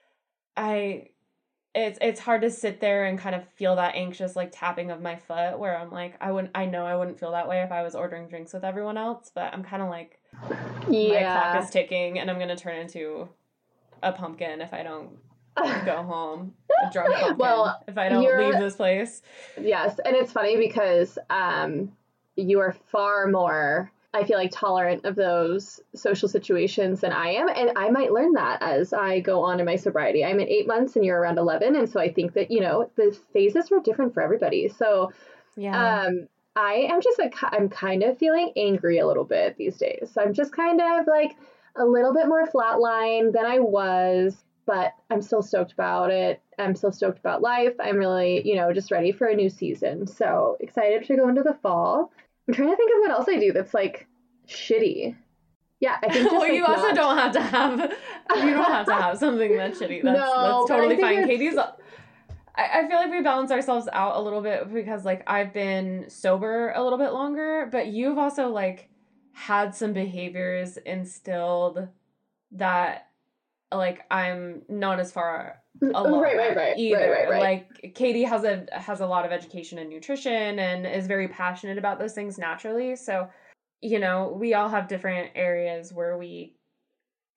it's hard to sit there and kind of feel that anxious like tapping of my foot, where I'm like, I know I wouldn't feel that way if I was ordering drinks with everyone else, but I'm kind of like, my clock is ticking and I'm going to turn into a pumpkin if I don't go home, a drunk pumpkin, if I don't leave this place.
Yes, and it's funny because you are far more, I feel like, tolerant of those social situations than I am, and I might learn that as I go on in my sobriety. I'm at 8 months and you're around 11, and so I think that, the phases were different for everybody. So I am just like, I'm kind of feeling angry a little bit these days. So I'm just kind of like a little bit more flatline than I was, but I'm still stoked about it. I'm still stoked about life. I'm really, just ready for a new season. So excited to go into the fall. I'm trying to think of what else I do that's like shitty. Yeah, I think just
well, you also don't have to have something that's shitty. That's totally fine. Katie's. I feel like we balance ourselves out a little bit because like I've been sober a little bit longer, but you've also like had some behaviors instilled that like I'm not as far along either.
Right.
Like Katie has a lot of education in nutrition and is very passionate about those things naturally. So, we all have different areas where we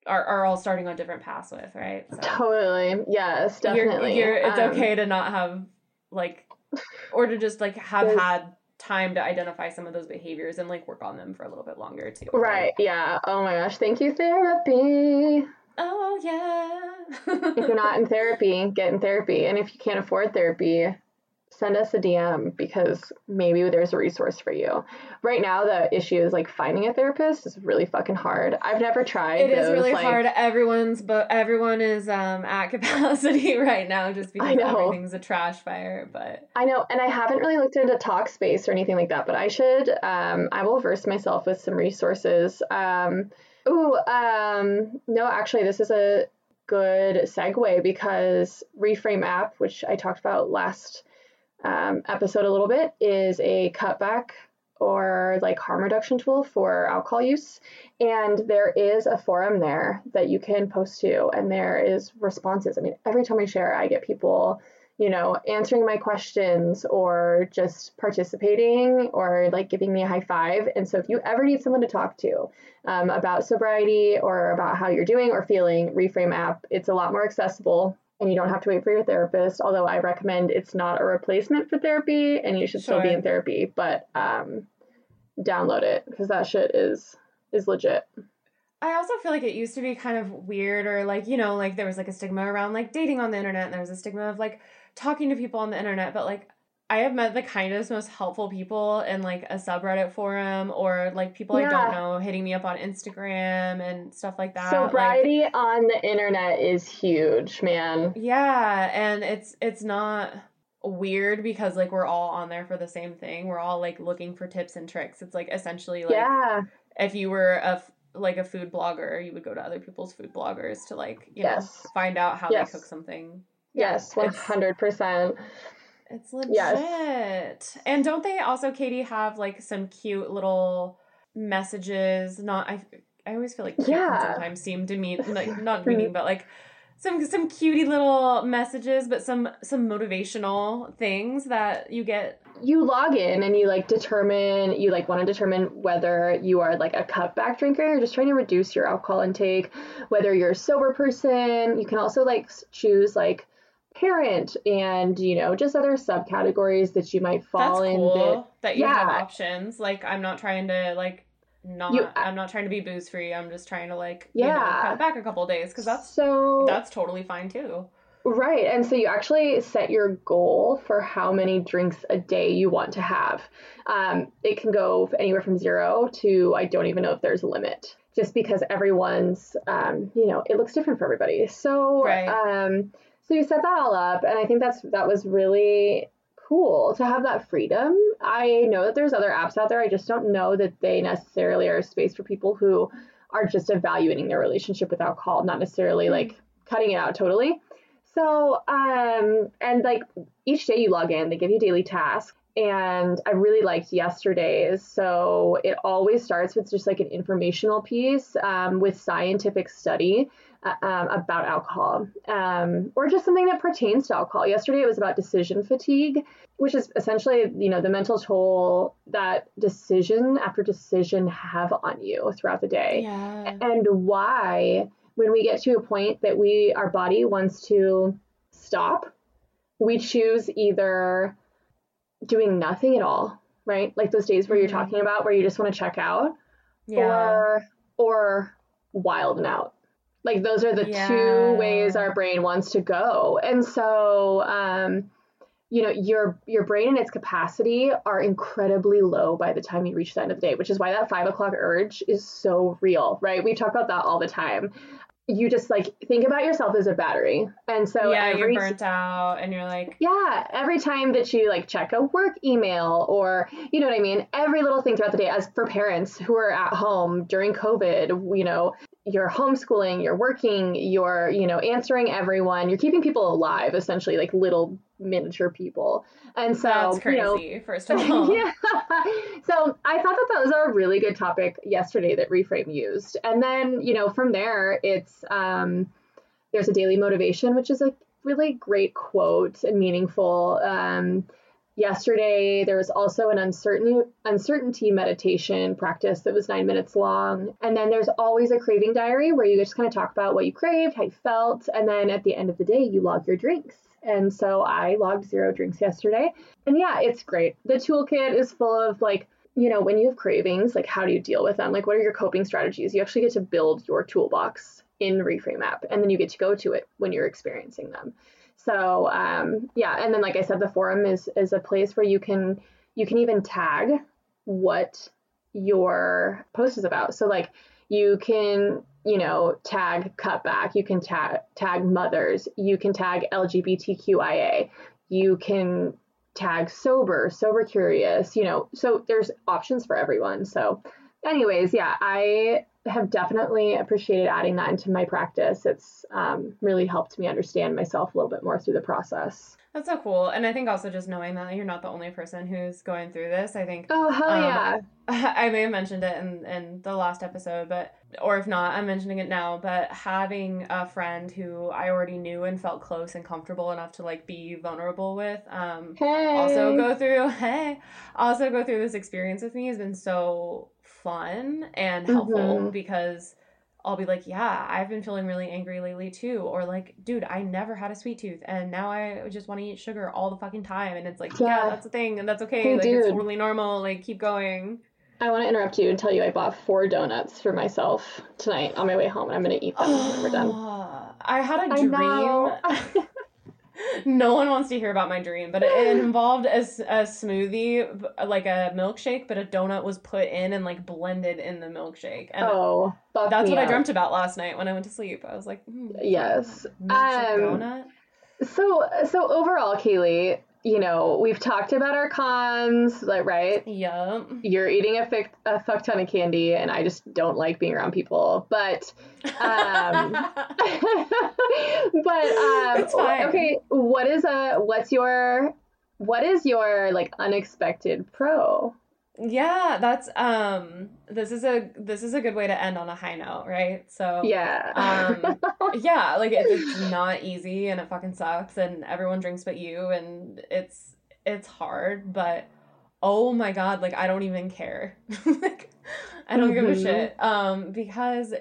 are all starting on different paths with, right?
So, totally. Yes, definitely.
It's okay to not have like, or to just like have had time to identify some of those behaviors and like work on them for a little bit longer too.
Right. Yeah. Oh my gosh. Thank you, therapy.
Oh yeah.
If you're not in therapy, get in therapy. And if you can't afford therapy, send us a DM because maybe there's a resource for you. Right now, the issue is like finding a therapist is really fucking hard. I've never tried.
It is really hard. Everyone is at capacity right now just because everything's a trash fire. But
I know, and I haven't really looked into Talkspace or anything like that. But I should. I will verse myself with some resources. No, actually, this is a good segue because Reframe app, which I talked about last episode a little bit, is a cutback or like harm reduction tool for alcohol use. And there is a forum there that you can post to, and there is responses. I mean, every time I share, I get people, answering my questions or just participating or like giving me a high five. And so if you ever need someone to talk to about sobriety or about how you're doing or feeling, Reframe app, it's a lot more accessible. And you don't have to wait for your therapist, although I recommend it's not a replacement for therapy and you should still be in therapy, but download it because that shit is legit.
I also feel like it used to be kind of weird or like, like there was like a stigma around like dating on the internet and there was a stigma of like talking to people on the internet, but like I have met the kindest, most helpful people in like a subreddit forum or like people I don't know hitting me up on Instagram and stuff like that.
Sobriety on the internet is huge, man.
Yeah, and it's not weird because like we're all on there for the same thing. We're all like looking for tips and tricks. It's like essentially like if you were a food blogger, you would go to other people's food bloggers to like, you know, find out how they cook something.
Yes, 100%.
It's legit. Yes. And don't they also, Katie, have like some cute little messages? I always feel like cute can sometimes seem to mean like not meaning, but like some cutie little messages, but some motivational things that you get.
You log in and you want to determine whether you are like a cutback drinker, you're just trying to reduce your alcohol intake, whether you're a sober person. You can also like choose like parent and just other subcategories that you might fall in.
That's cool that you have options. Like I'm not trying to like I'm not trying to be booze free. I'm just trying to like cut back a couple of days because that's totally fine too.
Right. And so you actually set your goal for how many drinks a day you want to have. It can go anywhere from 0 to I don't even know if there's a limit, just because everyone's it looks different for everybody. So so you set that all up, and I think that was really cool to have that freedom. I know that there's other apps out there. I just don't know that they necessarily are a space for people who are just evaluating their relationship with alcohol, not necessarily like cutting it out totally. So, and like each day you log in, they give you daily tasks. And I really liked yesterday's. So it always starts with just like an informational piece with scientific study about alcohol or just something that pertains to alcohol. Yesterday it was about decision fatigue, which is essentially, the mental toll that decision after decision have on you throughout the day.
Yeah.
And why, when we get to a point that our body wants to stop, we choose either doing nothing at all, right? Like those days where you're talking about where you just want to check out, or wilding out. Like those are the two ways our brain wants to go. And so, your brain and its capacity are incredibly low by the time you reach the end of the day, which is why that 5 o'clock urge is so real, right? We talk about that all the time. You just like think about yourself as a battery. And so
you're burnt out and you're like,
every time that you like check a work email or, you know what I mean? Every little thing throughout the day, as for parents who are at home during COVID, you're homeschooling, you're working, you're, answering everyone, you're keeping people alive, essentially like little miniature people. And so
that's crazy, first of all.
So I thought that was a really good topic yesterday that Reframe used. And then, from there, it's there's a daily motivation, which is a really great quote and meaningful. yesterday there was also an uncertainty meditation practice that was 9 minutes long. And then there's always a craving diary where you just kind of talk about what you craved, how you felt, and then at the end of the day you log your drinks. And so I logged 0 drinks yesterday. And yeah, it's great. The toolkit is full of like, you know, when you have cravings, like how do you deal with them? Like what are your coping strategies? You actually get to build your toolbox in Reframe app, and then you get to go to it when you're experiencing them. So yeah, and then like I said, the forum is a place where you can even tag what your post is about. So like you can, you know, tag cutback, you can tag mothers, you can tag LGBTQIA, you can tag sober curious, you know, so there's options for everyone. So anyways, yeah, I have definitely appreciated adding that into my practice. It's really helped me understand myself a little bit more through the process.
That's so cool. And I think also just knowing that you're not the only person who's going through this, I think.
Oh, hell yeah.
I may have mentioned it in the last episode, but, or if not, I'm mentioning it now, but having a friend who I already knew and felt close and comfortable enough to like be vulnerable with, also go through this experience with me has been so fun and helpful because I'll be like, yeah, I've been feeling really angry lately too. Or like, dude, I never had a sweet tooth and now I just want to eat sugar all the fucking time. And it's like, yeah, that's a thing and that's okay.
Hey,
like,
dude,
it's totally normal. Like, keep going.
I want to interrupt you and tell you I bought 4 donuts for myself tonight on my way home and I'm going to eat them when we're done.
I had a dream. No one wants to hear about my dream, but it involved a smoothie, like a milkshake, but a donut was put in and like blended in the milkshake. And that's what I dreamt about last night when I went to sleep. I was like,
yes,
donut.
So overall, Kaylee, you know, we've talked about our cons, like, right?
Yeah.
You're eating a fuck ton of candy, and I just don't like being around people. But, it's fine. Okay, what is your like unexpected pro?
Yeah, that's this is a good way to end on a high note, right? So
yeah.
Yeah, like it's not easy and it fucking sucks and everyone drinks but you and it's hard, but oh my god, like I don't even care. Like I don't give a shit. Because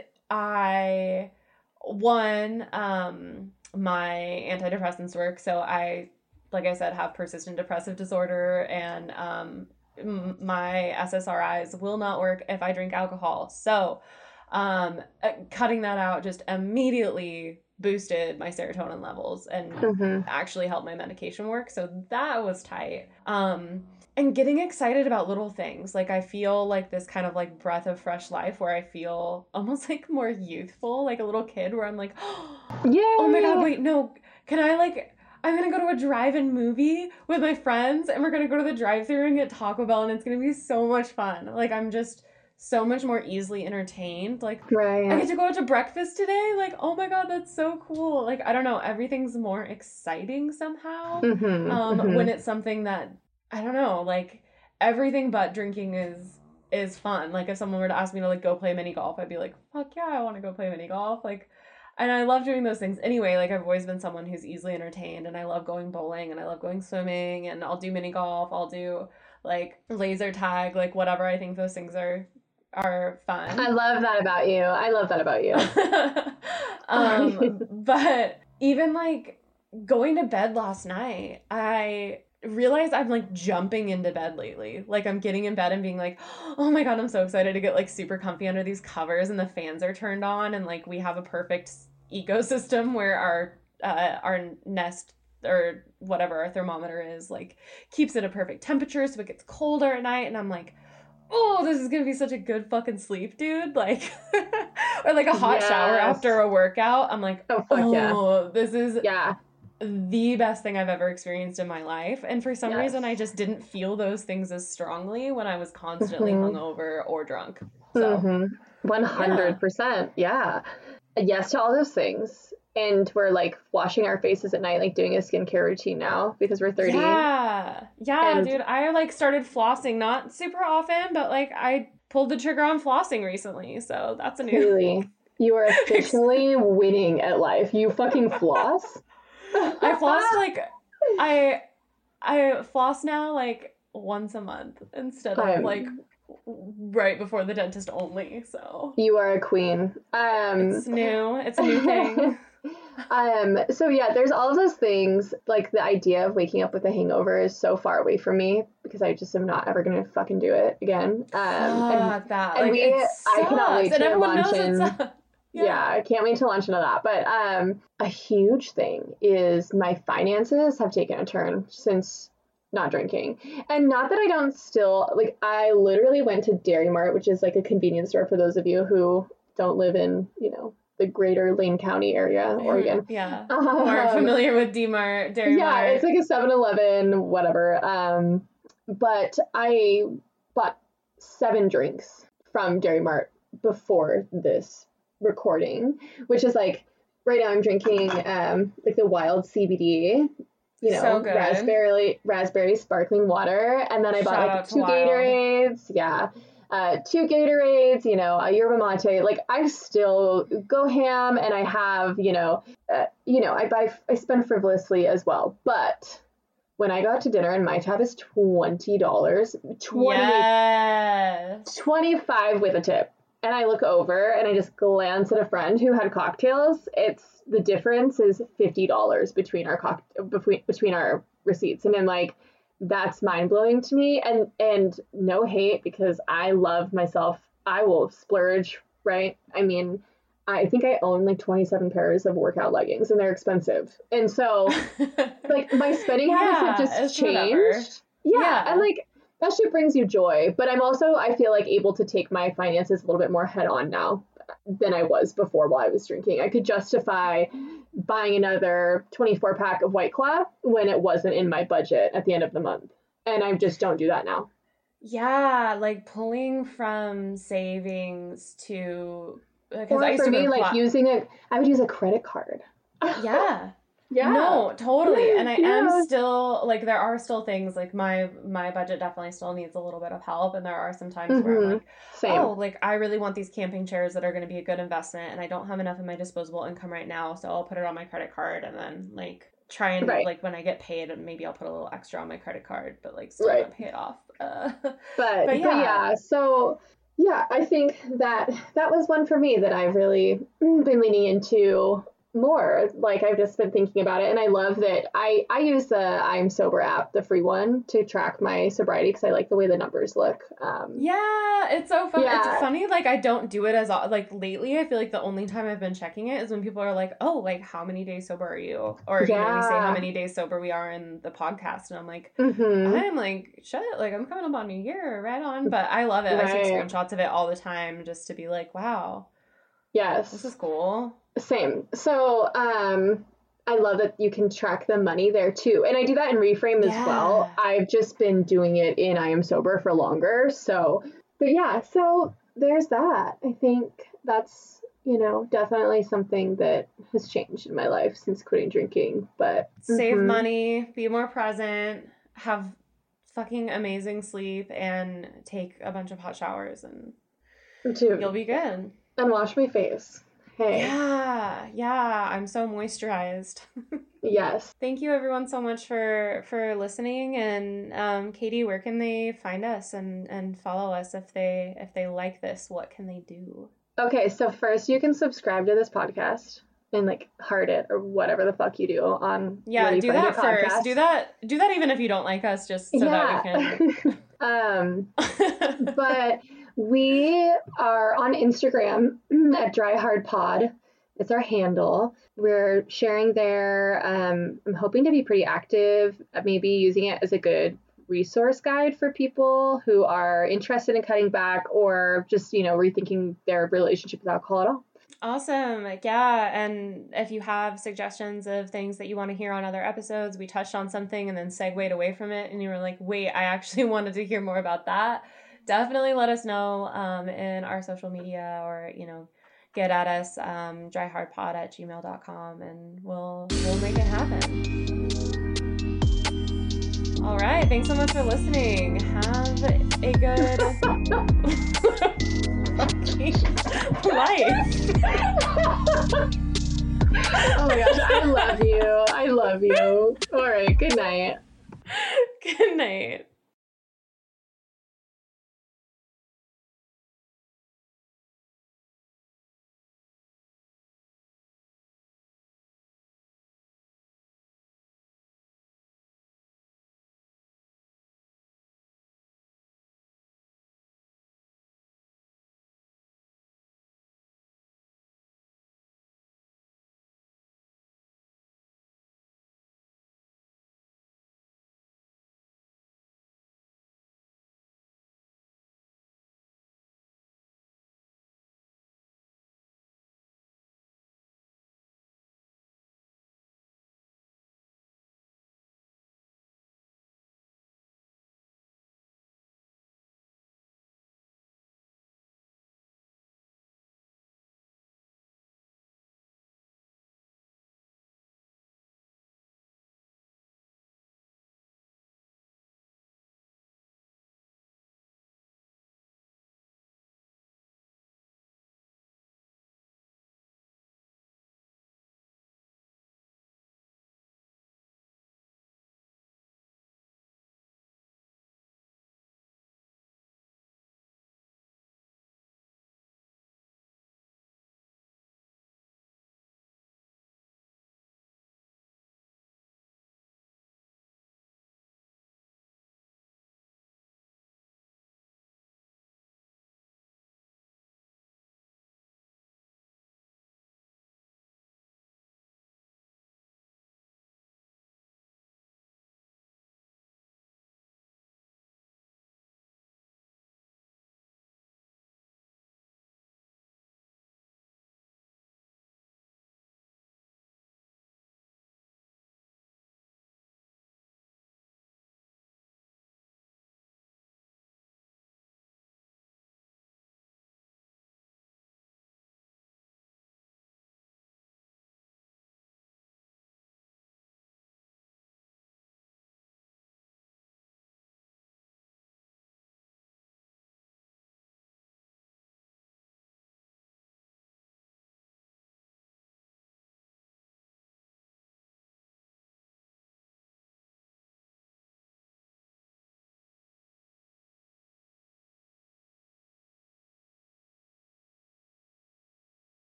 my antidepressants work, so I, like I said, have persistent depressive disorder and my SSRIs will not work if I drink alcohol. So, cutting that out just immediately boosted my serotonin levels and actually helped my medication work. So that was tight. And getting excited about little things. Like I feel like this kind of like breath of fresh life where I feel almost like more youthful, like a little kid where I'm like, oh my god, wait, no, can I like, I'm going to go to a drive-in movie with my friends and we're going to go to the drive-thru and get Taco Bell and it's going to be so much fun. Like, I'm just so much more easily entertained. Like, I get to go out to breakfast today. Like, oh my god, that's so cool. Like, I don't know. Everything's more exciting somehow when it's something that, I don't know, like, everything but drinking is fun. Like, if someone were to ask me to, like, go play mini golf, I'd be like, fuck yeah, I want to go play mini golf. Like, and I love doing those things. Anyway, like I've always been someone who's easily entertained and I love going bowling and I love going swimming and I'll do mini golf. I'll do like laser tag, like whatever. I think those things are fun.
I love that about you.
But even like going to bed last night, I realize I'm like jumping into bed lately. Like I'm getting in bed and being like, oh my god, I'm so excited to get like super comfy under these covers and the fans are turned on and like we have a perfect ecosystem where our nest or whatever our thermometer is like keeps it a perfect temperature so it gets colder at night and I'm like, oh, this is gonna be such a good fucking sleep, dude. Like or like a hot shower after a workout. I'm like, this is the best thing I've ever experienced in my life. And for some reason I just didn't feel those things as strongly when I was constantly hungover or drunk. So
100%. Yeah. Yes to all those things. And we're like washing our faces at night, like doing a skincare routine now because we're 30.
Yeah, dude. I like started flossing, not super often, but like I pulled the trigger on flossing recently. So that's a new.
Really? You are officially winning at life. You fucking floss?
I flossed like I floss now like once a month instead of like right before the dentist only. So
you are a queen.
It's new. It's a new thing.
So yeah, there's all of those things. Like the idea of waking up with a hangover is so far away from me because I just am not ever gonna fucking do it again.
I
I cannot wait to launch in.
Yeah,
I can't wait to launch into that. But a huge thing is my finances have taken a turn since not drinking. And not that I don't still, like, I literally went to Dairy Mart, which is like a convenience store for those of you who don't live in, you know, the greater Lane County area, Oregon.
Yeah. More familiar with Dairy Mart.
Yeah, it's like a 7-Eleven, whatever. But I bought 7 drinks from Dairy Mart before this recording, which is like, right now I'm drinking like the wild CBD, you know,
so good.
raspberry sparkling water, and then I bought like 2 Gatorades. Yeah. 2 Gatorades, you know, a yerba mate. Like, I still go ham, and I have, I spend frivolously as well. But when I got to dinner, and my tab is $20, 25 with a tip. And I look over and I just glance at a friend who had cocktails. The difference is $50 between our receipts. And I'm like, that's mind blowing to me. And no hate, because I love myself. I will splurge, right? I mean, I think I own like 27 pairs of workout leggings, and they're expensive. And so like my spending habits have just changed. Whatever. Yeah. And like, that shit brings you joy. But I'm also, I feel like, able to take my finances a little bit more head on now than I was before while I was drinking. I could justify buying another 24-pack of White Claw when it wasn't in my budget at the end of the month. And I just don't do that now.
Yeah, like pulling from savings to...
Or for me, like I would use a credit card.
Yeah. Yeah. No, totally. And I am still, like, there are still things, like, my budget definitely still needs a little bit of help. And there are some times where I'm like, oh, like, I really want these camping chairs that are going to be a good investment, and I don't have enough of my disposable income right now, so I'll put it on my credit card, and then, like, try and, like, when I get paid, maybe I'll put a little extra on my credit card, but, like, still not pay it off. But yeah. So... yeah, I think that was one for me that I've really been leaning into more. Like, I've just been thinking about it, and I love that I use the I'm Sober app, the free one, to track my sobriety because I like the way the numbers look. Yeah, it's so fun. Yeah. It's funny, like, I don't do it as, like, lately. I feel like the only time I've been checking it is when people are like, oh, like, how many days sober are you? Or, you know, we say how many days sober we are in the podcast, and I'm like, I'm like, shit, like, I'm coming up on a year, right on. But I love it. I take screenshots of it all the time just to be like, wow.
Yes.
This is cool.
Same. So, I love that you can track the money there too. And I do that in Reframe as well. I've just been doing it in I Am Sober for longer. So, but yeah, so there's that. I think that's, you know, definitely something that has changed in my life since quitting drinking. But
save money, be more present, have fucking amazing sleep, and take a bunch of hot showers, and you'll be good.
And wash my face. Hey.
Yeah, I'm so moisturized.
Yes.
Thank you everyone so much for listening. And Katie, where can they find us and follow us if they like this? What can they do?
Okay, so first you can subscribe to this podcast and like heart it or whatever the fuck you do on.
Yeah, do that first. Do that even if you don't like us, just so that we can.
But we are on Instagram at Dry Hard Pod. It's our handle. We're sharing there. I'm hoping to be pretty active, maybe using it as a good resource guide for people who are interested in cutting back or just, you know, rethinking their relationship with alcohol at all.
Awesome. Yeah. And if you have suggestions of things that you want to hear on other episodes, we touched on something and then segued away from it, and you were like, wait, I actually wanted to hear more about that. Definitely let us know in our social media, or, you know, get at us, dryhardpod@gmail.com, and we'll make it happen. All right. Thanks so much for listening. Have a good fucking life.
Oh my gosh. I love you. All right. Good night.
Good night.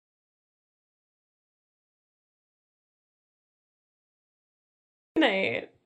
Good night.